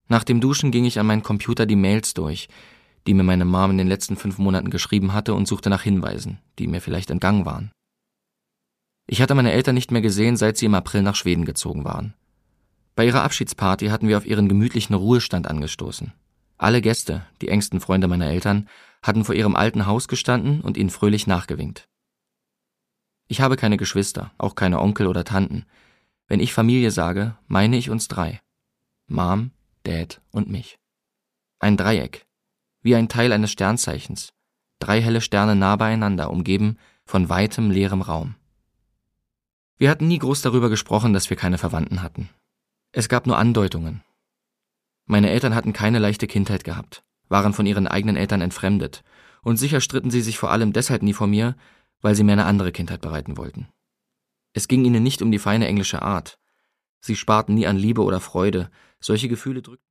Nach dem Duschen ging ich an meinen Computer die Mails durch, die mir meine Mom in den letzten 5 Monaten geschrieben hatte, und suchte nach Hinweisen, die mir vielleicht entgangen waren. Ich hatte meine Eltern nicht mehr gesehen, seit sie im April nach Schweden gezogen waren. Bei ihrer Abschiedsparty hatten wir auf ihren gemütlichen Ruhestand angestoßen. Alle Gäste, die engsten Freunde meiner Eltern, hatten vor ihrem alten Haus gestanden und ihnen fröhlich nachgewinkt. Ich habe keine Geschwister, auch keine Onkel oder Tanten. Wenn ich Familie sage, meine ich uns 3. Mom, Dad und mich. Ein Dreieck, wie ein Teil eines Sternzeichens. 3 helle Sterne nah beieinander, umgeben von weitem, leerem Raum. Wir hatten nie groß darüber gesprochen, dass wir keine Verwandten hatten. Es gab nur Andeutungen. Meine Eltern hatten keine leichte Kindheit gehabt, waren von ihren eigenen Eltern entfremdet, und sicher stritten sie sich vor allem deshalb nie vor mir, weil sie mir eine andere Kindheit bereiten wollten. Es ging ihnen nicht um die feine englische Art. Sie sparten nie an Liebe oder Freude, solche Gefühle drückten